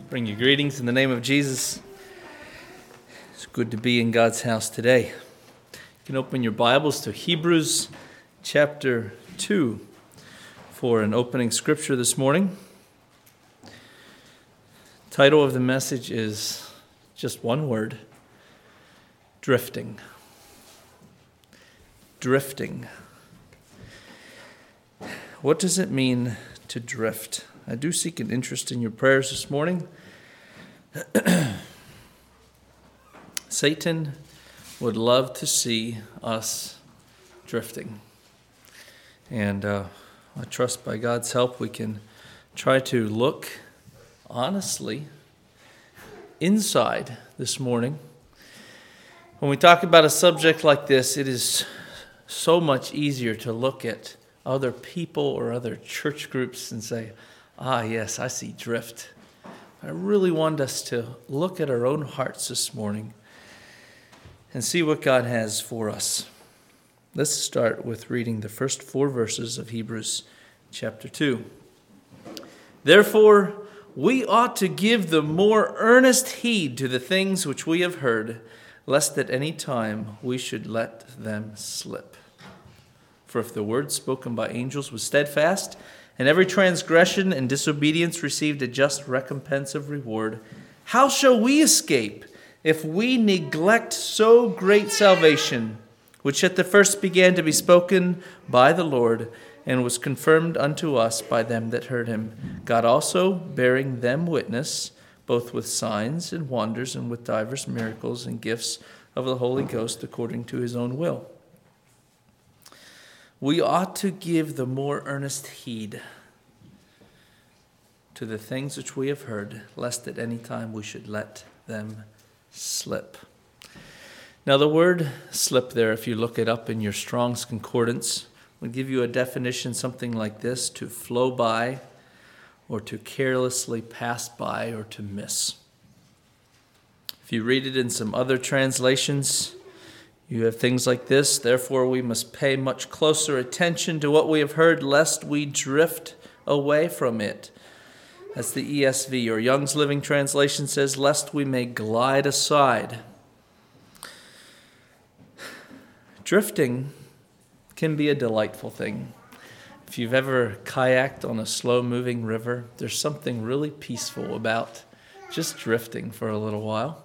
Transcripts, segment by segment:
Bring you greetings in the name of Jesus. It's good to be in God's house today. You can open your Bibles to Hebrews chapter 2 for an opening scripture this morning. Title of the message is just one word: drifting. Drifting. What does it mean to drift? I do seek an interest in your prayers this morning. Satan would love to see us drifting. And I trust by God's help we can try to look honestly inside this morning. When we talk about a subject like this, it is so much easier to look at other people or other church groups and say, yes, I see drift. I really want us to look at our own hearts this morning and see what God has for us. Let's start with reading the first 4 verses of Hebrews chapter 2. Therefore, we ought to give the more earnest heed to the things which we have heard, lest at any time we should let them slip. For if the word spoken by angels was steadfast, and every transgression and disobedience received a just recompense of reward, how shall we escape if we neglect so great salvation, which at the first began to be spoken by the Lord, and was confirmed unto us by them that heard him, God also bearing them witness, both with signs and wonders, and with divers miracles and gifts of the Holy Ghost according to his own will. We ought to give the more earnest heed to the things which we have heard, lest at any time we should let them slip. Now the word slip there, if you look it up in your Strong's Concordance, would give you a definition something like this: to flow by, or to carelessly pass by, or to miss. If you read it in some other translations, you have things like this: therefore we must pay much closer attention to what we have heard, lest we drift away from it. That's the ESV, or Young's Living Translation says, lest we may glide aside. Drifting can be a delightful thing. If you've ever kayaked on a slow-moving river, there's something really peaceful about just drifting for a little while.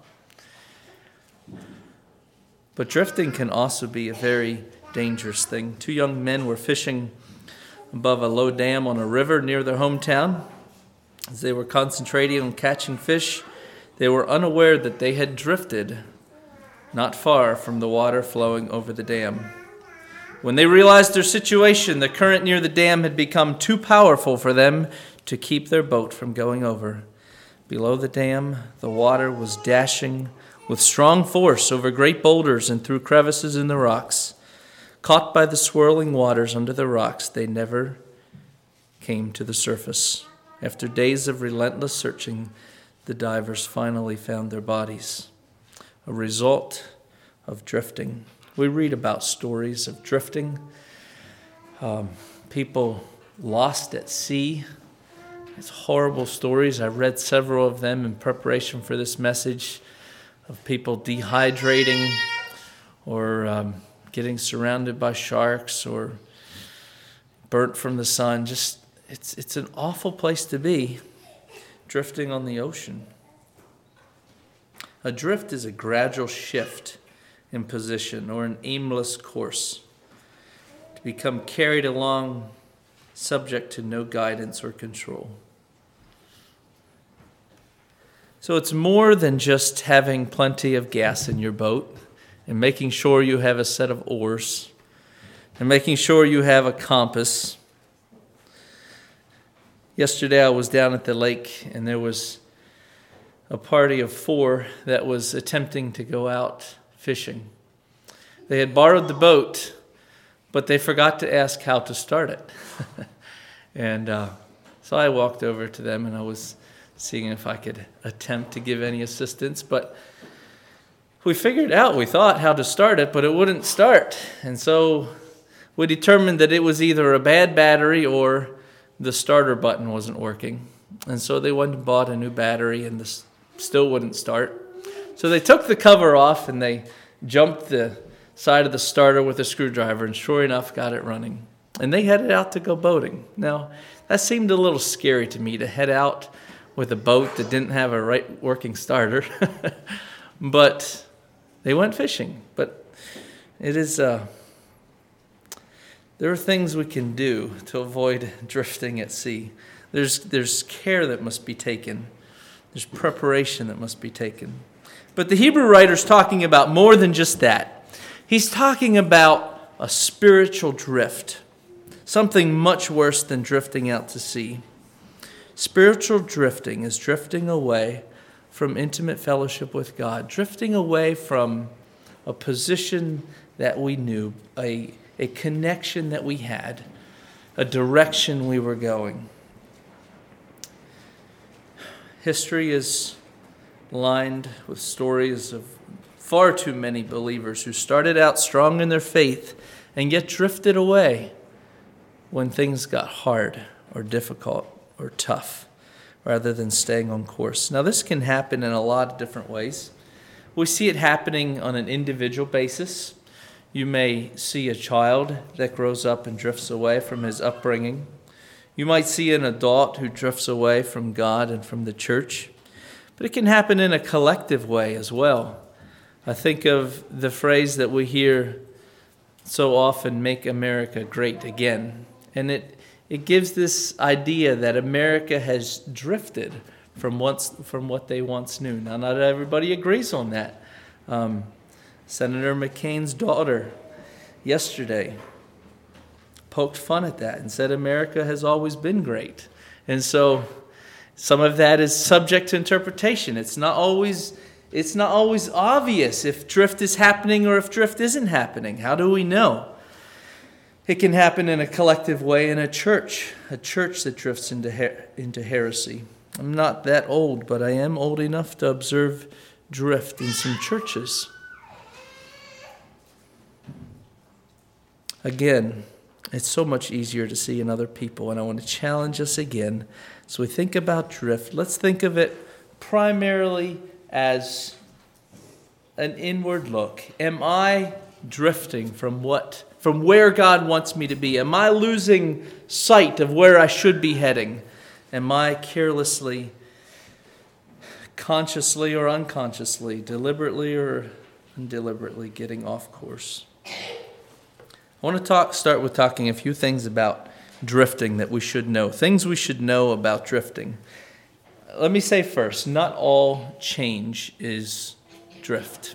But drifting can also be a very dangerous thing. 2 young men were fishing above a low dam on a river near their hometown. As they were concentrating on catching fish, they were unaware that they had drifted not far from the water flowing over the dam. When they realized their situation, the current near the dam had become too powerful for them to keep their boat from going over. Below the dam, the water was dashing with strong force over great boulders and through crevices in the rocks. Caught by the swirling waters under the rocks, they never came to the surface. After days of relentless searching, the divers finally found their bodies, a result of drifting. We read about stories of drifting, people lost at sea. It's horrible stories. I read several of them in preparation for this message, of people dehydrating or getting surrounded by sharks or burnt from the sun. Just it's an awful place to be, drifting on the ocean. A drift is a gradual shift in position or an aimless course, to become carried along subject to no guidance or control. So it's more than just having plenty of gas in your boat and making sure you have a set of oars and making sure you have a compass. Yesterday I was down at the lake and there was a party of 4 that was attempting to go out fishing. They had borrowed the boat, but they forgot to ask how to start it. And so I walked over to them and I was seeing if I could attempt to give any assistance. But we figured out, we thought, how to start it, but it wouldn't start. And so we determined that it was either a bad battery or the starter button wasn't working. And so they went and bought a new battery, and this still wouldn't start. So they took the cover off, and they jumped the side of the starter with a screwdriver, and sure enough, got it running. And they headed out to go boating. Now, that seemed a little scary to me, to head out with a boat that didn't have a right working starter. But they went fishing. But it is... There are things we can do to avoid drifting at sea. There's care that must be taken. There's preparation that must be taken. But the Hebrew writer's talking about more than just that. He's talking about a spiritual drift, something much worse than drifting out to sea. Spiritual drifting is drifting away from intimate fellowship with God, drifting away from a position that we knew, a connection that we had, a direction we were going. History is lined with stories of far too many believers who started out strong in their faith and yet drifted away when things got hard or difficult or tough, rather than staying on course. Now, this can happen in a lot of different ways. We see it happening on an individual basis. You may see a child that grows up and drifts away from his upbringing. You might see an adult who drifts away from God and from the church. But it can happen in a collective way as well. I think of the phrase that we hear so often, "Make America Great Again." And it gives this idea that America has drifted from what they once knew. Now, not everybody agrees on that. Senator McCain's daughter yesterday poked fun at that and said America has always been great. And so some of that is subject to interpretation. It's not always obvious if drift is happening or if drift isn't happening. How do we know? It can happen in a collective way in a church that drifts into heresy. I'm not that old, but I am old enough to observe drift in some churches. Again, it's so much easier to see in other people, and I want to challenge us again. So we think about drift. Let's think of it primarily as an inward look. Am I drifting from where God wants me to be? Am I losing sight of where I should be heading? Am I carelessly, consciously or unconsciously, deliberately or indeliberately getting off course? I want to start with talking a few things about drifting that we should know. Things we should know about drifting. Let me say first, not all change is drift.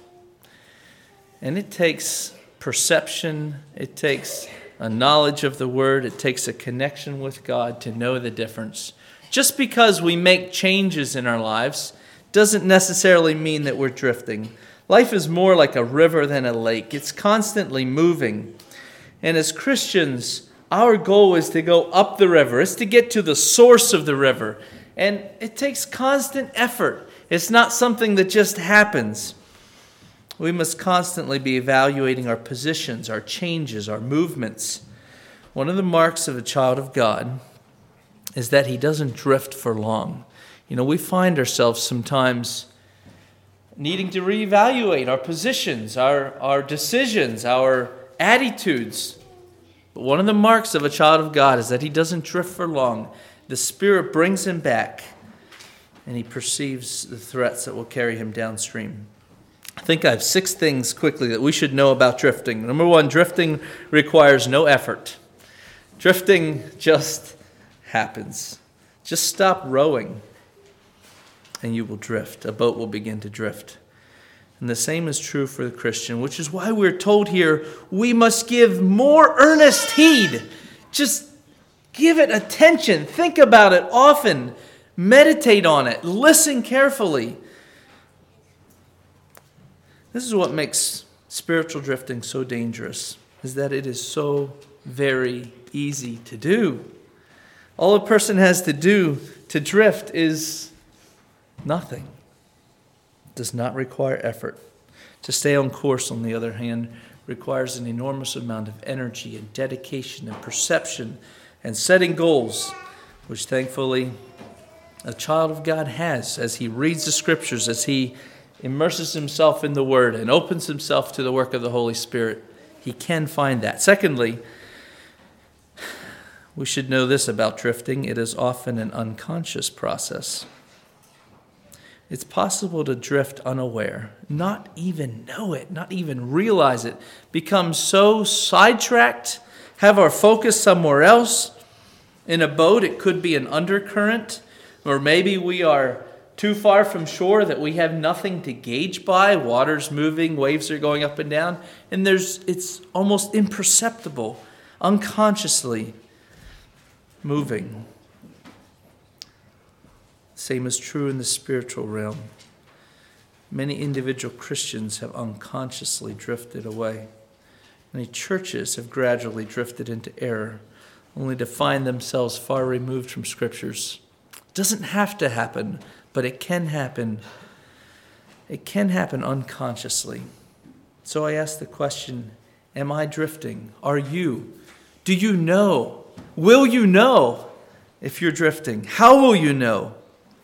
And it takes perception, it takes a knowledge of the Word, it takes a connection with God to know the difference. Just because we make changes in our lives doesn't necessarily mean that we're drifting. Life is more like a river than a lake. It's constantly moving. And as Christians, our goal is to go up the river. It's to get to the source of the river. And it takes constant effort. It's not something that just happens. We must constantly be evaluating our positions, our changes, our movements. One of the marks of a child of God is that he doesn't drift for long. We find ourselves sometimes needing to reevaluate our positions, our decisions, our attitudes. But one of the marks of a child of God is that he doesn't drift for long. The Spirit brings him back, and he perceives the threats that will carry him downstream. I think I have 6 things quickly that we should know about drifting. Number 1, drifting requires no effort. Drifting just happens. Just stop rowing, and you will drift. A boat will begin to drift. And the same is true for the Christian, which is why we're told here we must give more earnest heed. Just give it attention. Think about it often. Meditate on it. Listen carefully. This is what makes spiritual drifting so dangerous, is that it is so very easy to do. All a person has to do to drift is nothing. It does not require effort. To stay on course, on the other hand, requires an enormous amount of energy and dedication and perception and setting goals, which thankfully a child of God has as he reads the Scriptures, as he immerses himself in the Word and opens himself to the work of the Holy Spirit. He can find that. Secondly, we should know this about drifting. It is often an unconscious process. It's possible to drift unaware, not even know it, not even realize it, become so sidetracked, have our focus somewhere else. In a boat, it could be an undercurrent, or maybe we are too far from shore that we have nothing to gauge by. Water's moving, waves are going up and down, and it's almost imperceptible, unconsciously moving. Same is true in the spiritual realm. Many individual Christians have unconsciously drifted away. Many churches have gradually drifted into error, only to find themselves far removed from Scriptures. It doesn't have to happen, but it can happen. It can happen unconsciously. So I ask the question, am I drifting? Are you? Do you know? Will you know if you're drifting? How will you know?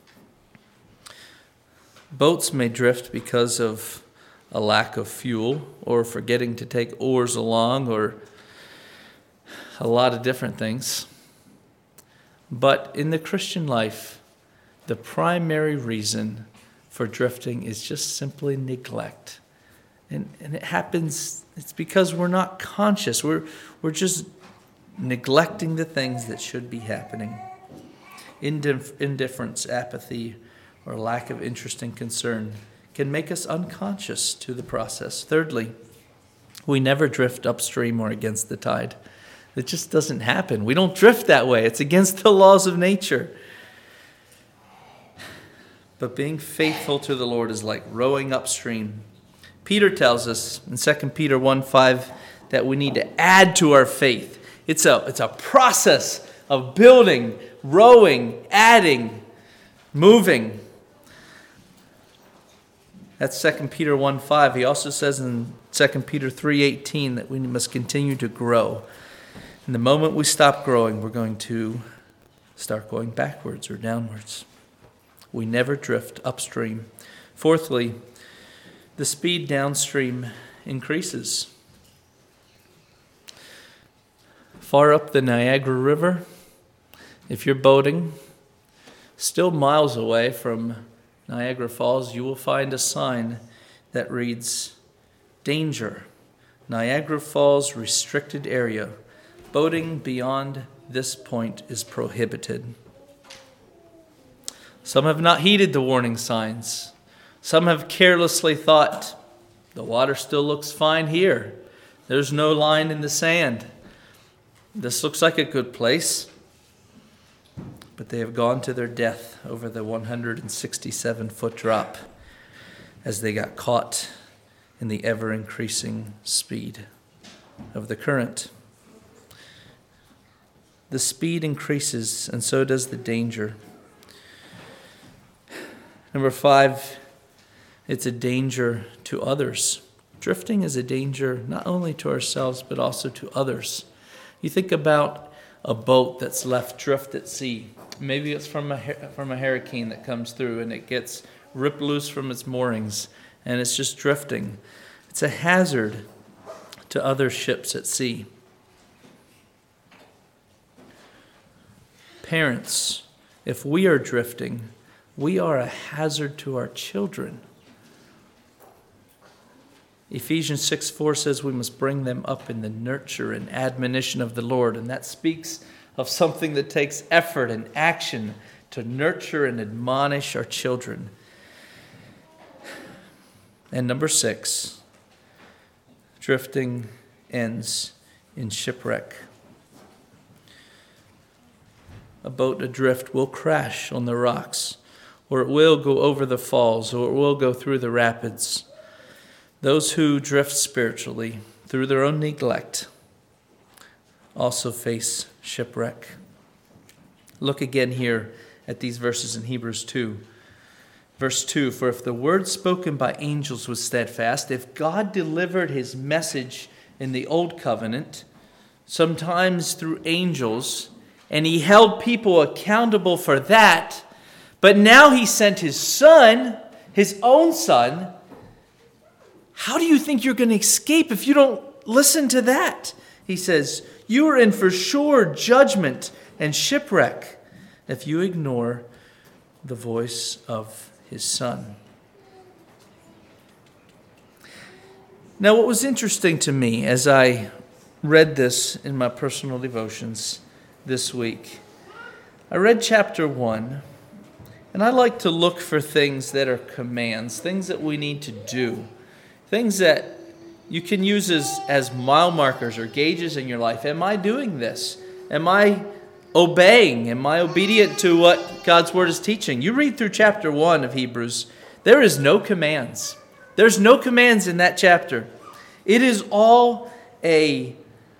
Boats may drift because of a lack of fuel or forgetting to take oars along or a lot of different things. But in the Christian life, the primary reason for drifting is just simply neglect. And it happens, it's because we're not conscious. We're just neglecting the things that should be happening. Indifference, apathy, or lack of interest and concern can make us unconscious to the process. Thirdly, we never drift upstream or against the tide. It just doesn't happen. We don't drift that way. It's against the laws of nature. But being faithful to the Lord is like rowing upstream. Peter tells us in 2 Peter 1:5 that we need to add to our faith. It's a process of building, rowing, adding, moving. That's 2 Peter 1:5. He also says in 2 Peter 3:18 that we must continue to grow. And the moment we stop growing, we're going to start going backwards or downwards. We never drift upstream. Fourthly, the speed downstream increases. Far up the Niagara River, if you're boating, still miles away from Niagara Falls, you will find a sign that reads, "Danger, Niagara Falls restricted area. Boating beyond this point is prohibited." Some have not heeded the warning signs. Some have carelessly thought, the water still looks fine here. There's no line in the sand. This looks like a good place. But they have gone to their death over the 167-foot drop as they got caught in the ever-increasing speed of the current. The speed increases, and so does the danger. Number 5, it's a danger to others. Drifting is a danger not only to ourselves, but also to others. You think about a boat that's left drift at sea. Maybe it's from a hurricane that comes through and it gets ripped loose from its moorings and it's just drifting. It's a hazard to other ships at sea. Parents, if we are drifting, we are a hazard to our children. Ephesians 6:4 says we must bring them up in the nurture and admonition of the Lord. And that speaks of something that takes effort and action to nurture and admonish our children. And number 6, drifting ends in shipwreck. A boat adrift will crash on the rocks, or it will go over the falls, or it will go through the rapids. Those who drift spiritually through their own neglect also face shipwreck. Look again here at these verses in Hebrews 2. Verse 2, "For if the word spoken by angels was steadfast, if God delivered his message in the old covenant, sometimes through angels, and he held people accountable for that, But now he sent his son, his own son. How do you think you're going to escape if you don't listen to that? He says, you are in for sure judgment and shipwreck if you ignore the voice of his son. Now, what was interesting to me as I read this in my personal devotions this week, I read chapter 1, and I like to look for things that are commands, things that we need to do, things that you can use as mile markers or gauges in your life. Am I doing this? Am I obeying? Am I obedient to what God's Word is teaching? You read through chapter 1 of Hebrews, there is no commands. There's no commands in that chapter. It is all a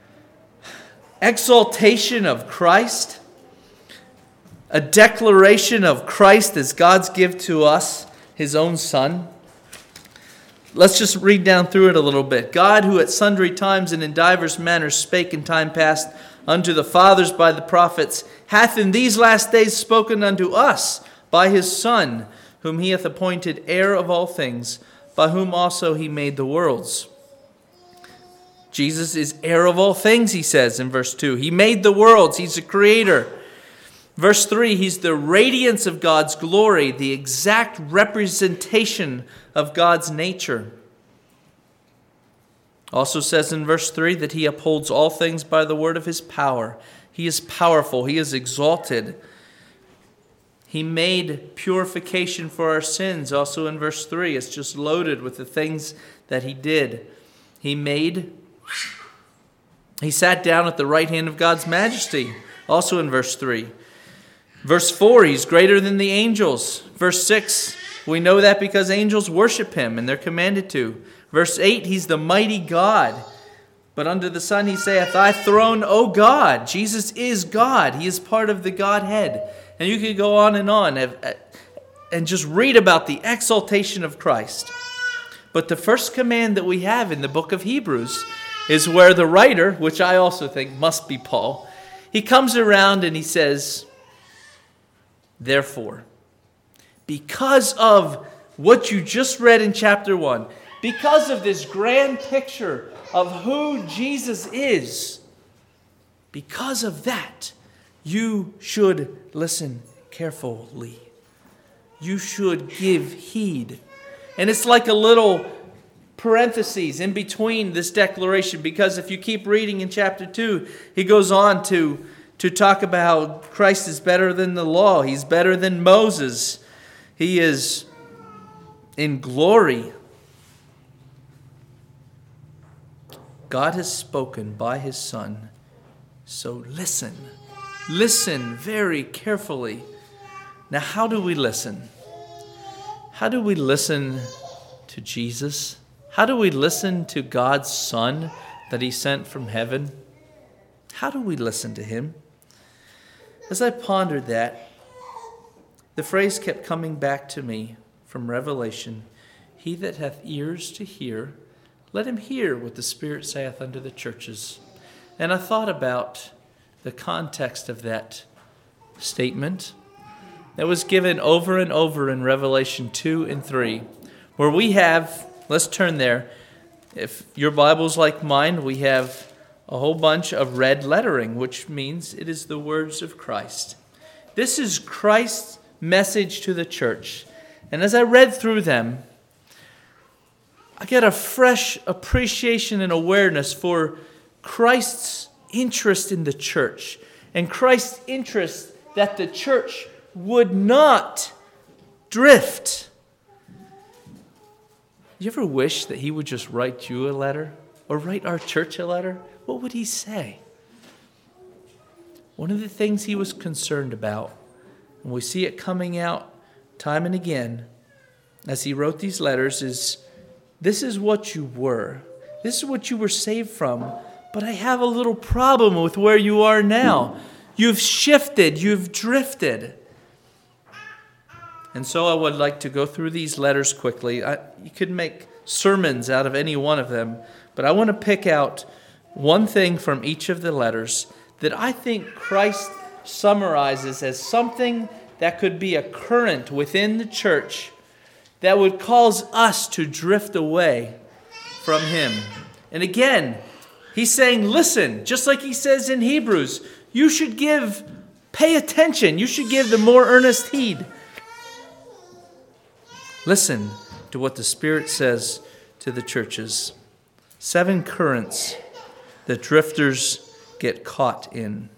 exaltation of Christ, a declaration of Christ as God's gift to us, his own Son. Let's just read down through it a little bit. God, who at sundry times and in divers manners spake in time past unto the fathers by the prophets, hath in these last days spoken unto us by his Son, whom he hath appointed heir of all things, by whom also he made the worlds. Jesus is heir of all things, he says in verse 2. He made the worlds. He's the creator. Verse 3, he's the radiance of God's glory, the exact representation of God's nature. Also says in verse 3 that he upholds all things by the word of his power. He is powerful. He is exalted. He made purification for our sins. Also in verse 3, it's just loaded with the things that he did. He sat down at the right hand of God's majesty. Also in verse 3. Verse 4, he's greater than the angels. Verse 6, we know that because angels worship him and they're commanded to. Verse 8, he's the mighty God. But under the sun he saith, thy throne, O God. Jesus is God. He is part of the Godhead. And you could go on and just read about the exaltation of Christ. But the first command that we have in the book of Hebrews is where the writer, which I also think must be Paul, he comes around and he says, therefore, because of what you just read in chapter 1, because of this grand picture of who Jesus is, because of that, you should listen carefully. You should give heed. And it's like a little parentheses in between this declaration, because if you keep reading in chapter 2, he goes on to talk about how Christ is better than the law. He's better than Moses. He is in glory. God has spoken by his Son. So listen. Listen very carefully. Now, how do we listen? How do we listen to Jesus? How do we listen to God's Son that he sent from heaven? How do we listen to him? As I pondered that, the phrase kept coming back to me from Revelation, he that hath ears to hear, let him hear what the Spirit saith unto the churches. And I thought about the context of that statement that was given over and over in Revelation 2 and 3, where we have, let's turn there. If your Bible's like mine, we have a whole bunch of red lettering, which means it is the words of Christ. This is Christ's message to the church. And as I read through them, I get a fresh appreciation and awareness for Christ's interest in the church and Christ's interest that the church would not drift. You ever wish that he would just write you a letter or write our church a letter? What would he say? One of the things he was concerned about, and we see it coming out time and again as he wrote these letters, is this is what you were. This is what you were saved from. But I have a little problem with where you are now. You've shifted. You've drifted. And so I would like to go through these letters quickly. You could make sermons out of any one of them. But I want to pick out one thing from each of the letters that I think Christ summarizes as something that could be a current within the church that would cause us to drift away from Him. And again, he's saying, listen, just like he says in Hebrews, you should pay attention. You should give the more earnest heed. Listen to what the Spirit says to the churches. 7 currents that drifters get caught in.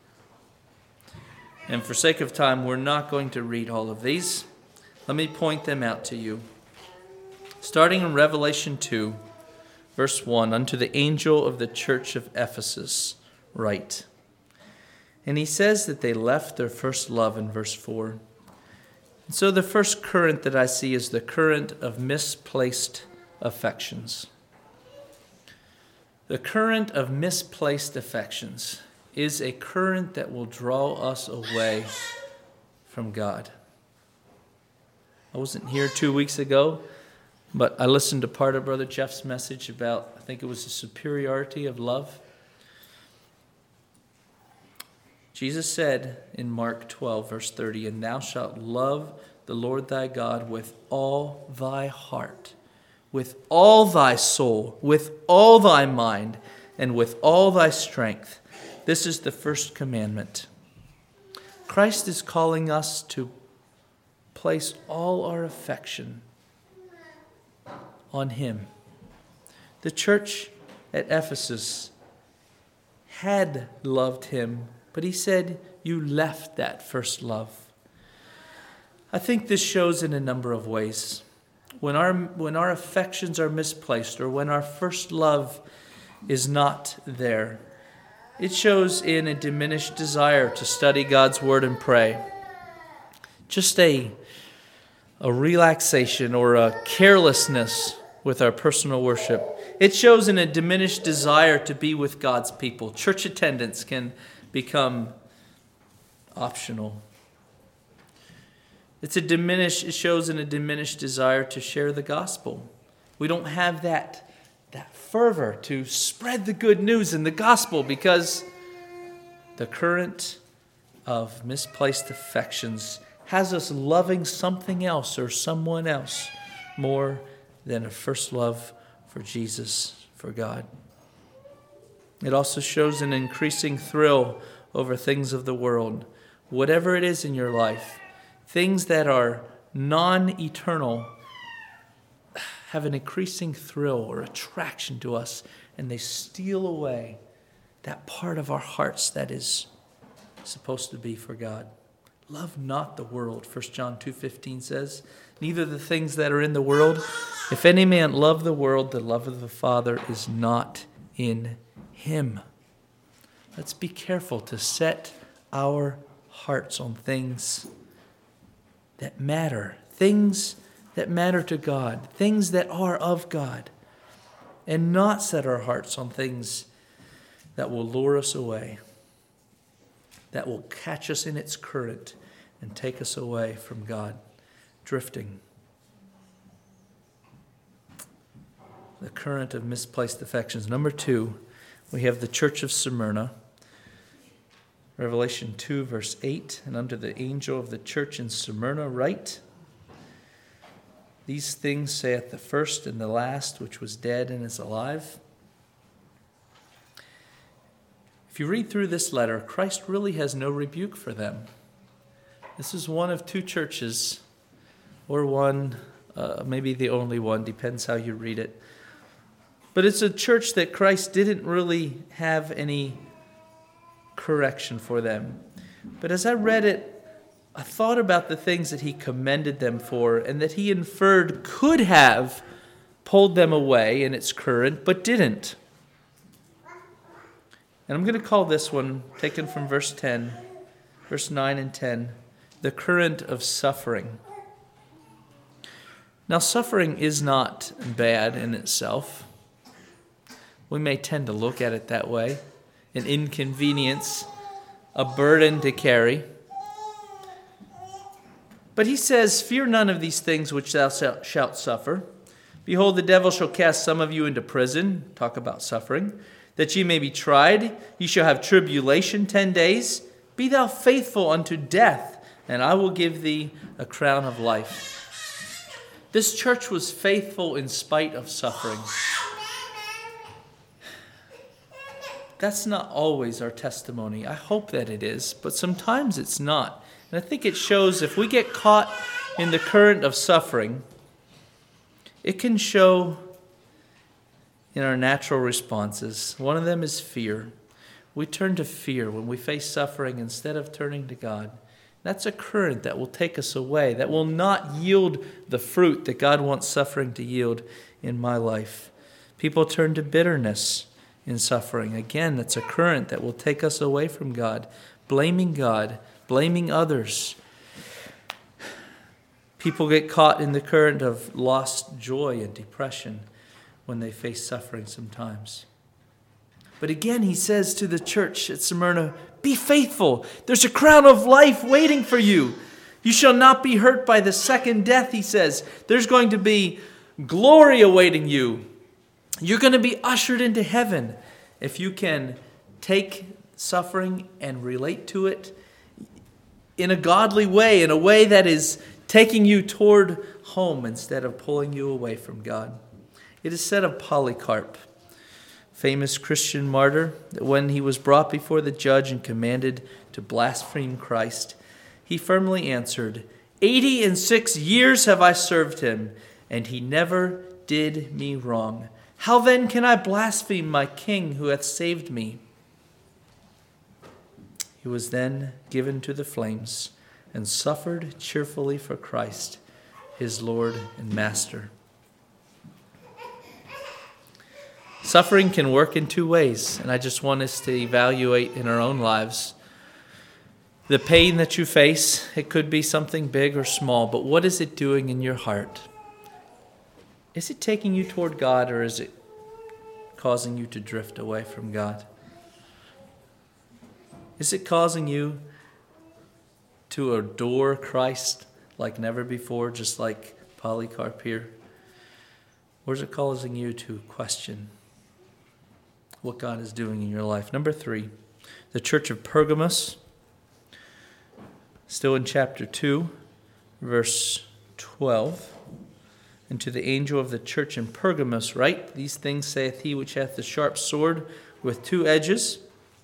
And for sake of time, we're not going to read all of these. Let me point them out to you. Starting in Revelation 2, verse 1, unto the angel of the church of Ephesus, write. And he says that they left their first love in verse 4. And so the first current that I see is the current of misplaced affections. The current of misplaced affections is a current that will draw us away from God. I wasn't here 2 weeks ago, but I listened to part of Brother Jeff's message about, I think it was the superiority of love. Jesus said in Mark 12, verse 30, and thou shalt love the Lord thy God with all thy heart, with all thy soul, with all thy mind, and with all thy strength. This is the first commandment. Christ is calling us to place all our affection on Him. The church at Ephesus had loved Him, but he said, you left that first love. I think this shows in a number of ways. When our affections are misplaced, or when our first love is not there, it shows in a diminished desire to study God's Word and pray. Just a relaxation or a carelessness with our personal worship. It shows in a diminished desire to be with God's people. Church attendance can become optional. It shows in a diminished desire to share the gospel. We don't have that fervor to spread the good news in the gospel because the current of misplaced affections has us loving something else or someone else more than a first love for Jesus, for God. It also shows an increasing thrill over things of the world. Whatever it is in your life, things that are non-eternal have an increasing thrill or attraction to us, and they steal away that part of our hearts that is supposed to be for God. Love not the world, 1 John 2:15 says, neither the things that are in the world. If any man love the world, the love of the Father is not in him. Let's be careful to set our hearts on things that matter, things that matter to God, things that are of God, and not set our hearts on things that will lure us away, that will catch us in its current and take us away from God, drifting. The current of misplaced affections. Number 2, we have the church of Smyrna. Revelation 2, verse 8, and unto the angel of the church in Smyrna write, these things saith the first and the last, which was dead and is alive. If you read through this letter, Christ really has no rebuke for them. This is one of 2 churches, or one, maybe the only one, depends how you read it. But it's a church that Christ didn't really have any correction for them. But as I read it, I thought about the things that he commended them for and that he inferred could have pulled them away in its current, but didn't. And I'm going to call this one, taken from verse 9 and 10, the current of suffering. Now, suffering is not bad in itself. We may tend to look at it that way. An inconvenience, a burden to carry. But he says, fear none of these things which thou shalt suffer. Behold, the devil shall cast some of you into prison. Talk about suffering. That ye may be tried. Ye shall have tribulation 10 days. Be thou faithful unto death, and I will give thee a crown of life. This church was faithful in spite of suffering. That's not always our testimony. I hope that it is, but sometimes it's not. And I think it shows if we get caught in the current of suffering, it can show in our natural responses. One of them is fear. We turn to fear when we face suffering instead of turning to God. That's a current that will take us away, that will not yield the fruit that God wants suffering to yield in my life. People turn to bitterness in suffering. Again, that's a current that will take us away from God, blaming others. People get caught in the current of lost joy and depression when they face suffering sometimes. But again, he says to the church at Smyrna, be faithful. There's a crown of life waiting for you. You shall not be hurt by the second death, he says. There's going to be glory awaiting you. You're going to be ushered into heaven if you can take suffering and relate to it in a godly way, in a way that is taking you toward home instead of pulling you away from God. It is said of Polycarp, famous Christian martyr, that when he was brought before the judge and commanded to blaspheme Christ, he firmly answered, 86 years have I served him, and he never did me wrong. How then can I blaspheme my King who hath saved me? He was then given to the flames and suffered cheerfully for Christ, his Lord and Master. Suffering can work in two ways, and I just want us to evaluate in our own lives. The pain that you face, it could be something big or small, but what is it doing in your heart? Is it taking you toward God, or is it causing you to drift away from God? Is it causing you to adore Christ like never before, just like Polycarp here? Or is it causing you to question what God is doing in your life? Number 3, the church of Pergamos, still in chapter 2, verse 12. And to the angel of the church in Pergamos write, these things saith he which hath the sharp sword with 2 edges.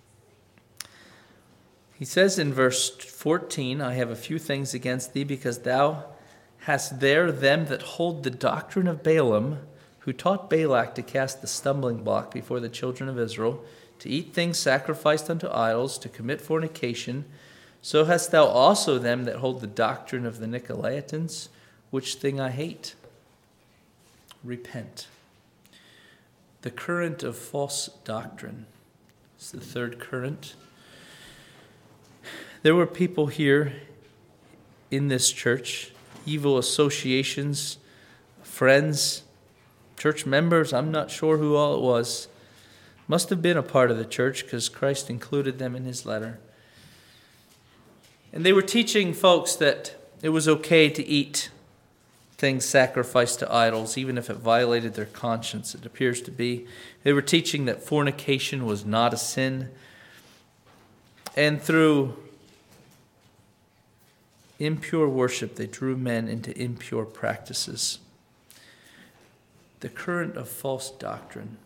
He says in verse 14, I have a few things against thee, because thou hast there them that hold the doctrine of Balaam, who taught Balak to cast the stumbling block before the children of Israel, to eat things sacrificed unto idols, to commit fornication. So hast thou also them that hold the doctrine of the Nicolaitans, which thing I hate. Repent. The current of false doctrine is the third current. There were people here in this church, evil associations, friends, church members, I'm not sure who all it was. Must have been a part of the church because Christ included them in his letter. And they were teaching folks that it was okay to eat things sacrificed to idols, even if it violated their conscience, it appears to be. They were teaching that fornication was not a sin. And through impure worship, they drew men into impure practices. The current of false doctrine.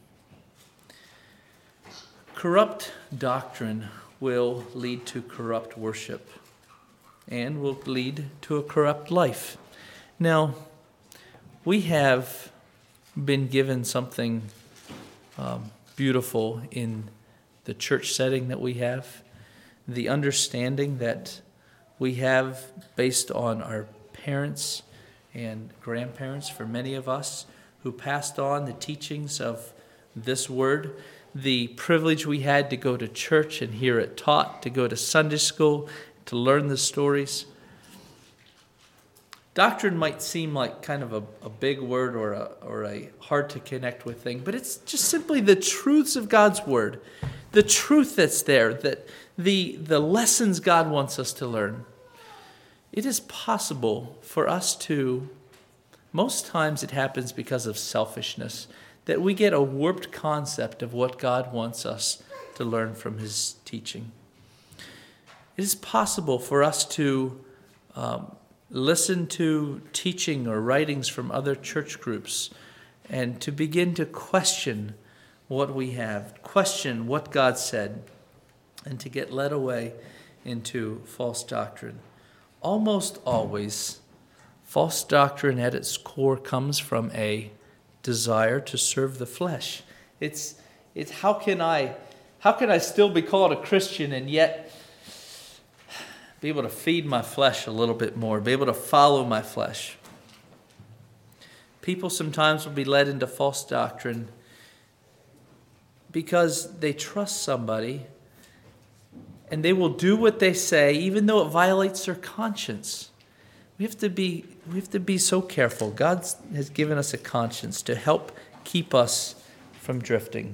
Corrupt doctrine will lead to corrupt worship and will lead to a corrupt life. Now, we have been given something beautiful in the church setting that we have, the understanding that we have based on our parents and grandparents, for many of us, who passed on the teachings of this word, the privilege we had to go to church and hear it taught, to go to Sunday school, to learn the stories. Doctrine might seem like kind of a big word or a hard to connect with thing, but it's just simply the truths of God's word, the truth that's there, that the lessons God wants us to learn. It is possible for us to, most times it happens because of selfishness, that we get a warped concept of what God wants us to learn from his teaching. It is possible for us to Listen to teaching or writings from other church groups and to begin to question what we have, question what God said, and to get led away into false doctrine. Almost always, false doctrine at its core comes from a desire to serve the flesh. It's how can I still be called a Christian and yet be able to feed my flesh a little bit more, be able to follow my flesh. People sometimes will be led into false doctrine because they trust somebody and they will do what they say even though it violates their conscience. We have to be so careful. God has given us a conscience to help keep us from drifting.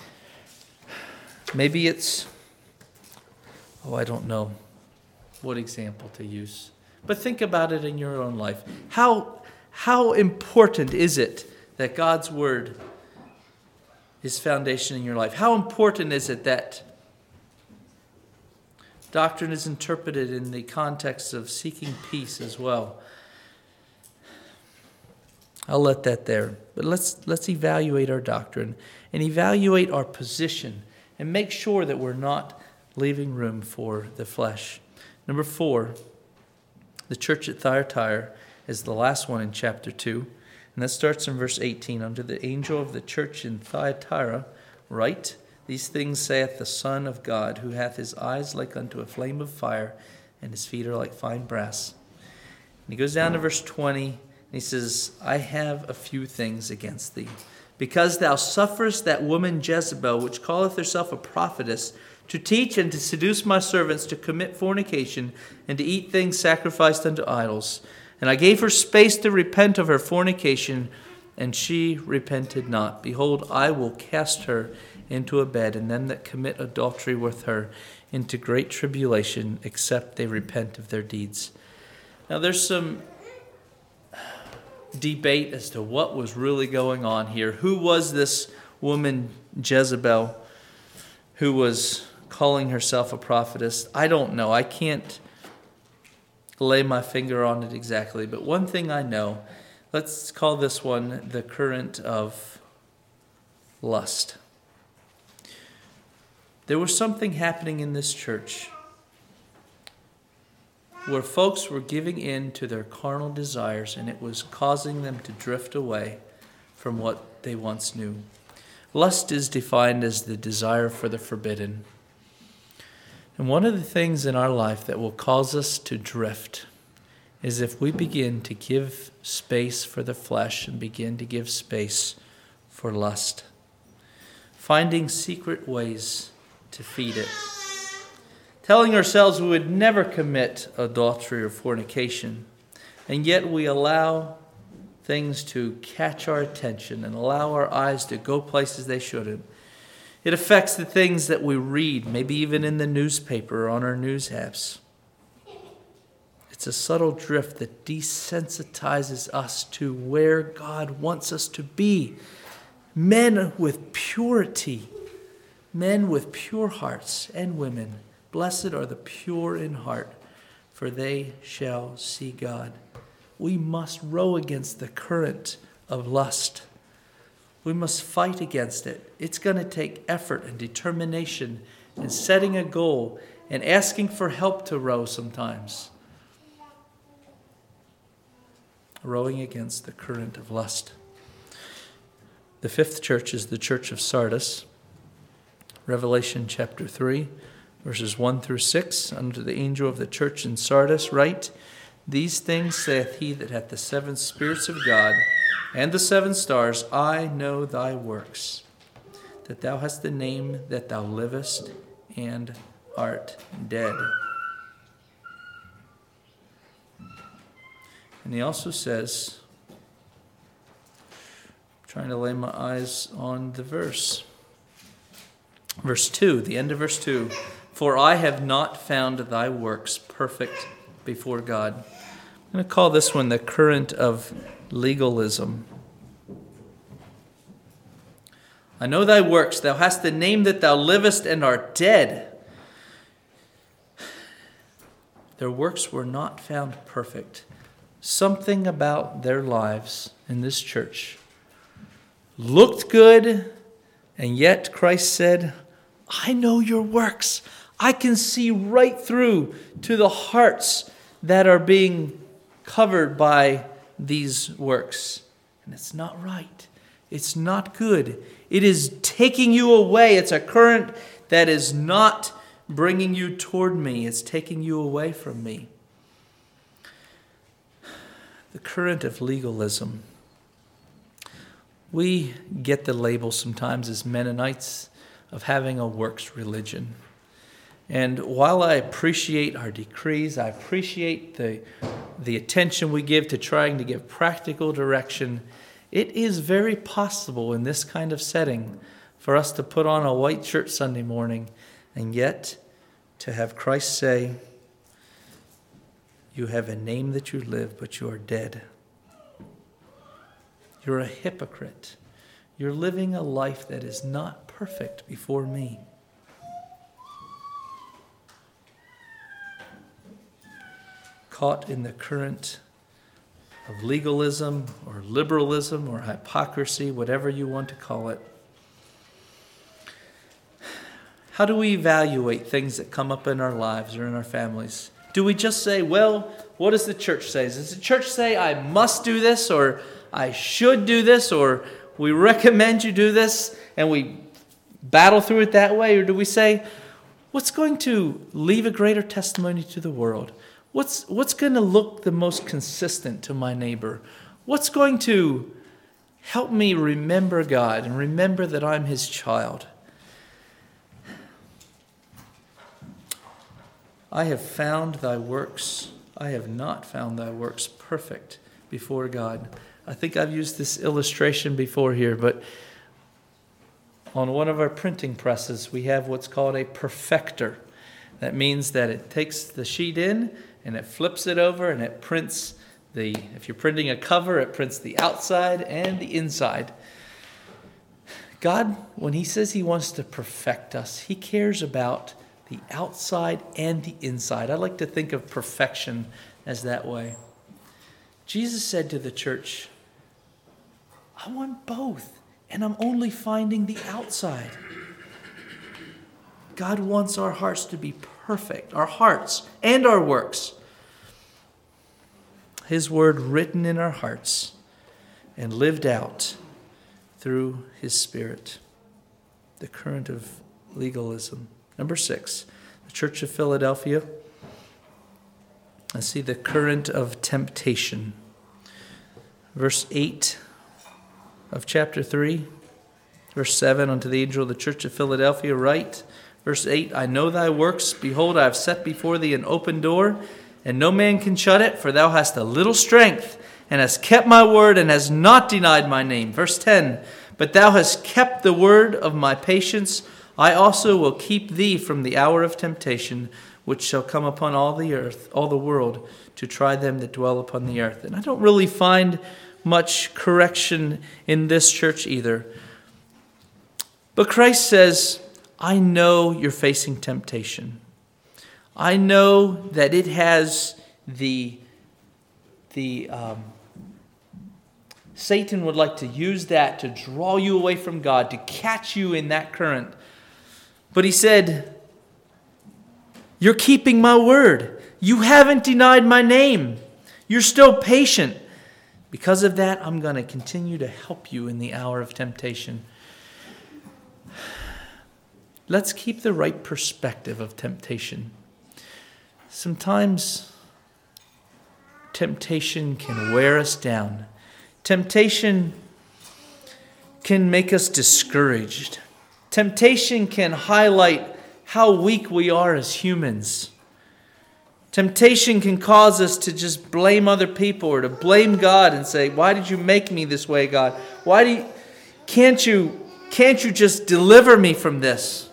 Maybe it's, I don't know what example to use. But think about it in your own life. How important is it that God's Word is foundation in your life? How important is it that doctrine is interpreted in the context of seeking peace as well? I'll let that there. But let's evaluate our doctrine and evaluate our position and make sure that we're not leaving room for the flesh. Number 4, the church at Thyatira is the last one in chapter 2. And that starts in verse 18. Unto the angel of the church in Thyatira write, These things saith the Son of God, who hath his eyes like unto a flame of fire, and his feet are like fine brass. And he goes down to verse 20, and he says, I have a few things against thee, because thou sufferest that woman Jezebel, which calleth herself a prophetess, to teach and to seduce my servants to commit fornication, and to eat things sacrificed unto idols. And I gave her space to repent of her fornication, and she repented not. Behold, I will cast her into a bed, and them that commit adultery with her into great tribulation, except they repent of their deeds. Now there's some debate as to what was really going on here. Who was this woman Jezebel who was calling herself a prophetess? I don't know. I can't lay my finger on it exactly. But one thing I know, let's call this one the current of lust. There was something happening in this church where folks were giving in to their carnal desires, and it was causing them to drift away from what they once knew. Lust is defined as the desire for the forbidden. And one of the things in our life that will cause us to drift is if we begin to give space for the flesh and begin to give space for lust. Finding secret ways to feed it. Telling ourselves we would never commit adultery or fornication, and yet we allow things to catch our attention and allow our eyes to go places they shouldn't. It affects the things that we read, maybe even in the newspaper or on our news apps. It's a subtle drift that desensitizes us to where God wants us to be. Men with purity, men with pure hearts, and women. Blessed are the pure in heart, for they shall see God. We must row against the current of lust. We must fight against it. It's going to take effort and determination and setting a goal and asking for help to row sometimes. Rowing against the current of lust. The 5th church is the church of Sardis. Revelation chapter 3, verses 1 through 6. Unto the angel of the church in Sardis write, These things saith he that hath the 7 spirits of God and the 7 stars, I know thy works, that thou hast the name that thou livest and art dead. And he also says, trying to lay my eyes on the verse. Verse 2, the end of verse 2. For I have not found thy works perfect before God. I'm going to call this one the current of legalism. I know thy works. Thou hast the name that thou livest and art dead. their works were not found perfect. Something about their lives in this church looked good, and yet Christ said, I know your works. I can see right through to the hearts that are being covered by these works. And it's not right. It's not good. It is taking you away. It's a current that is not bringing you toward me. It's taking you away from me. The current of legalism. We get the label sometimes as Mennonites of having a works religion. And while I appreciate our decrees, I appreciate the attention we give to trying to give practical direction, it is very possible in this kind of setting for us to put on a white shirt Sunday morning and yet to have Christ say, you have a name that you live, but you are dead. You're a hypocrite. You're living a life that is not perfect before me. Caught in the current of legalism or liberalism or hypocrisy, whatever you want to call it. How do we evaluate things that come up in our lives or in our families? Do we just say, well, what does the church say? Does the church say I must do this, or I should do this, or we recommend you do this, and we battle through it that way? Or do we say, what's going to leave a greater testimony to the world? What's going to look the most consistent to my neighbor? What's going to help me remember God and remember that I'm his child? I have found thy works. I have not found thy works perfect before God. I think I've used this illustration before here, but on one of our printing presses, we have what's called a perfector. That means that it takes the sheet in and it flips it over and it prints if you're printing a cover, it prints the outside and the inside. God, when he says he wants to perfect us, he cares about the outside and the inside. I like to think of perfection as that way. Jesus said to the church, I want both, and I'm only finding the outside. God wants our hearts to be perfect, our hearts and our works. His word written in our hearts and lived out through his Spirit. The current of legalism. Number 6, the Church of Philadelphia. I see the current of temptation. Verse 8 of chapter 3. Verse 7, unto the angel of the Church of Philadelphia write. Verse 8, I know thy works. Behold, I have set before thee an open door, and no man can shut it, for thou hast a little strength, and hast kept my word, and hast not denied my name. Verse 10, but thou hast kept the word of my patience. I also will keep thee from the hour of temptation, which shall come upon all the earth, all the world, to try them that dwell upon the earth. And I don't really find much correction in this church either. But Christ says, I know you're facing temptation. I know that it has Satan would like to use that to draw you away from God, to catch you in that current. But he said, you're keeping my word. You haven't denied my name. You're still patient. Because of that, I'm going to continue to help you in the hour of temptation. Let's keep the right perspective of temptation. Sometimes temptation can wear us down. Temptation can make us discouraged. Temptation can highlight how weak we are as humans. Temptation can cause us to just blame other people or to blame God and say, why did you make me this way, God? Can't you just deliver me from this?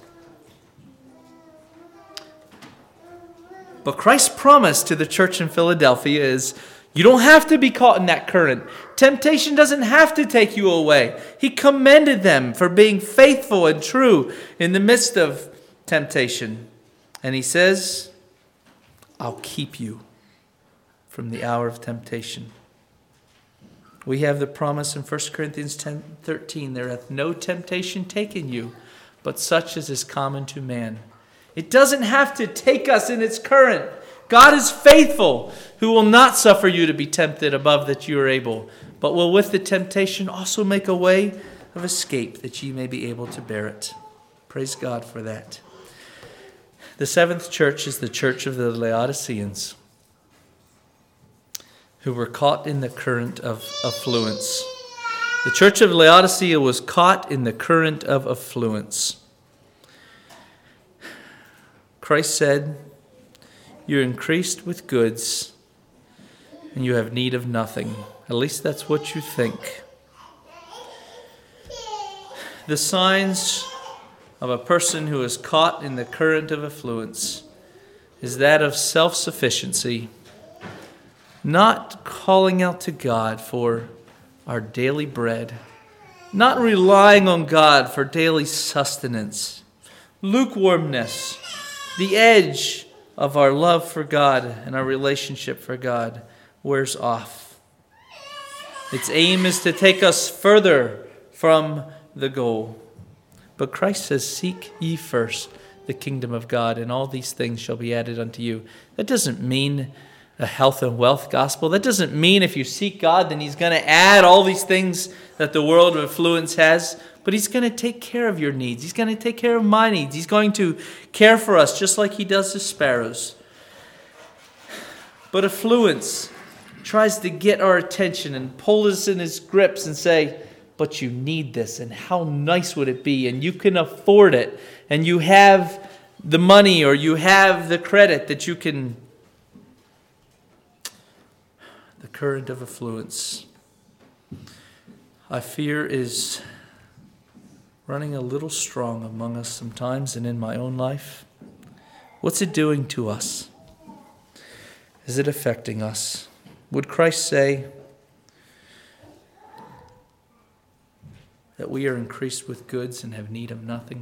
But Christ's promise to the church in Philadelphia is, you don't have to be caught in that current. Temptation doesn't have to take you away. He commended them for being faithful and true in the midst of temptation. And he says, I'll keep you from the hour of temptation. We have the promise in 1 Corinthians 10:13, there hath no temptation taken you, but such as is common to man. It doesn't have to take us in its current. God is faithful, who will not suffer you to be tempted above that you are able, but will with the temptation also make a way of escape that ye may be able to bear it. Praise God for that. The seventh church is the church of the Laodiceans, who were caught in the current of affluence. The church of Laodicea was caught in the current of affluence. Christ said, you're increased with goods, and you have need of nothing. At least that's what you think. The signs of a person who is caught in the current of affluence is that of self-sufficiency, not calling out to God for our daily bread, not relying on God for daily sustenance, lukewarmness, the edge of our love for God and our relationship for God wears off. Its aim is to take us further from the goal. But Christ says, seek ye first the kingdom of God, and all these things shall be added unto you. That doesn't mean a health and wealth gospel. That doesn't mean if you seek God, then he's going to add all these things that the world of affluence has. But he's going to take care of your needs. He's going to take care of my needs. He's going to care for us just like he does the sparrows. But affluence tries to get our attention and pull us in his grips and say, but you need this, and how nice would it be, and you can afford it, and you have the money or you have the credit that you can. The current of affluence, I fear, is running a little strong among us sometimes and in my own life. What's it doing to us? Is it affecting us? Would Christ say that we are increased with goods and have need of nothing?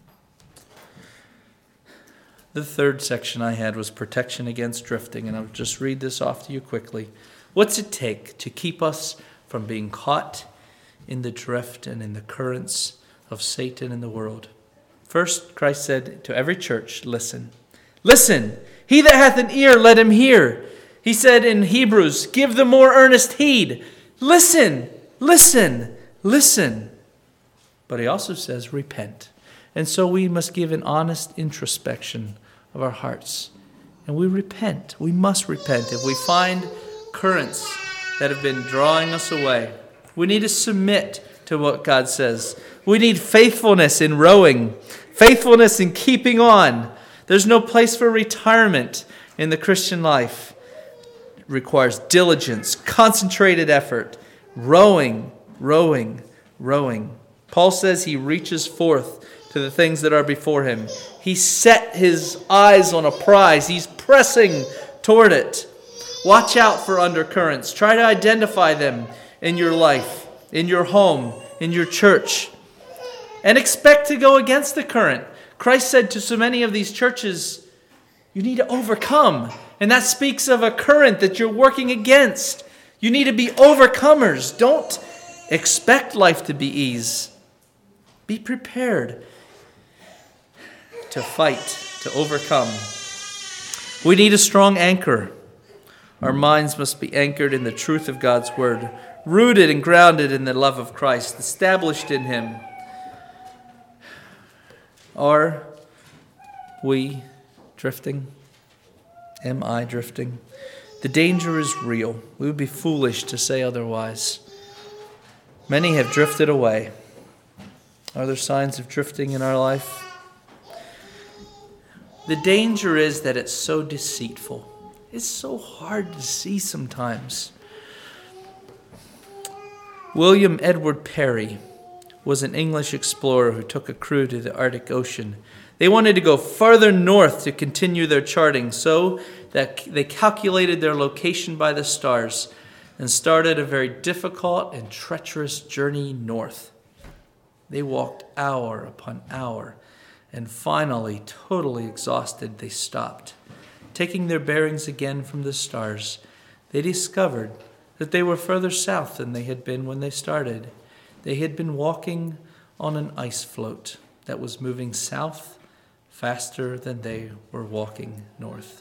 The third section I had was protection against drifting, and I'll just read this off to you quickly. What's it take to keep us from being caught in the drift and in the currents of Satan in the world? First, Christ said to every church, listen. Listen, he that hath an ear, let him hear. He said in Hebrews, give the more earnest heed. Listen, listen, listen. But he also says, repent. And so we must give an honest introspection of our hearts. And we repent. We must repent. If we find currents that have been drawing us away, we need to submit to what God says. We need faithfulness in rowing, faithfulness in keeping on. There's no place for retirement in the Christian life. It requires diligence, concentrated effort, rowing, rowing, rowing. Paul says he reaches forth to the things that are before him. He set his eyes on a prize. He's pressing toward it. Watch out for undercurrents. Try to identify them in your life, in your home, in your church. And expect to go against the current. Christ said to so many of these churches, you need to overcome. And that speaks of a current that you're working against. You need to be overcomers. Don't expect life to be ease. Be prepared to fight, to overcome. We need a strong anchor. Our minds must be anchored in the truth of God's word, rooted and grounded in the love of Christ, established in him. Are we drifting? Am I drifting? The danger is real. We would be foolish to say otherwise. Many have drifted away. Are there signs of drifting in our life? The danger is that it's so deceitful. It's so hard to see sometimes. William Edward Parry was an English explorer who took a crew to the Arctic Ocean. They wanted to go farther north to continue their charting, so that they calculated their location by the stars and started a very difficult and treacherous journey north. They walked hour upon hour, and finally, totally exhausted, they stopped taking their bearings again from the stars, they discovered that they were further south than they had been when they started. They had been walking on an ice float that was moving south faster than they were walking north.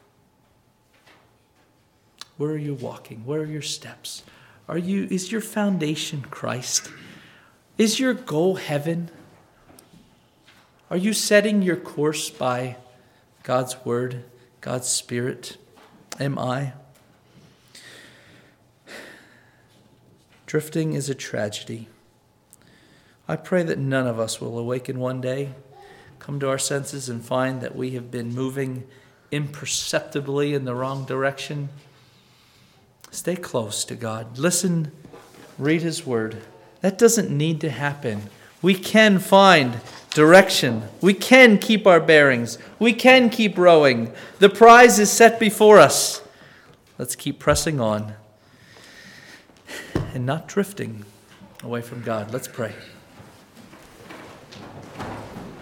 Where are you walking? Where are your steps? Is your foundation Christ? Is your goal heaven? Are you setting your course by God's word, God's Spirit? Am I? Drifting is a tragedy. I pray that none of us will awaken one day, come to our senses and find that we have been moving imperceptibly in the wrong direction. Stay close to God. Listen, read His word. That doesn't need to happen. We can find direction. We can keep our bearings. We can keep rowing. The prize is set before us. Let's keep pressing on and not drifting away from God. Let's pray.